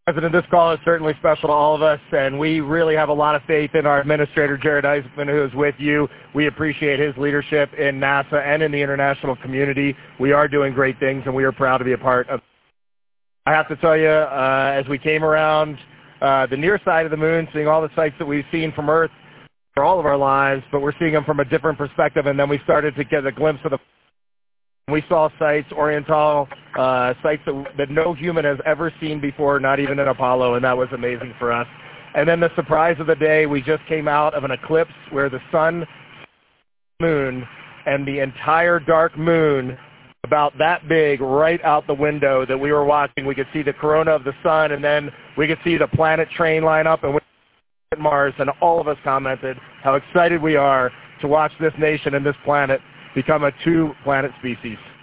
President, this call is certainly special to all of us, and we really have a lot of faith in our administrator, Jared Isaacman, who is with you. We appreciate his leadership in NASA and in the international community. We are doing great things, and we are proud to be a part of. I have to tell you, as we came around the near side of the moon, seeing all the sights that we've seen from Earth for all of our lives, but we're seeing them from a different perspective, and then we started to get a glimpse of the. We saw sites, Oriental sites that no human has ever seen before, not even in Apollo, and that was amazing for us. And then the surprise of the day, we just came out of an eclipse where the sun, moon, and the entire dark moon, about that big, right out the window that we were watching. We could see the corona of the sun, and then we could see the planet train line up, and we at Mars, and all of us commented how excited we are to watch this nation and this planet become a two-planet species.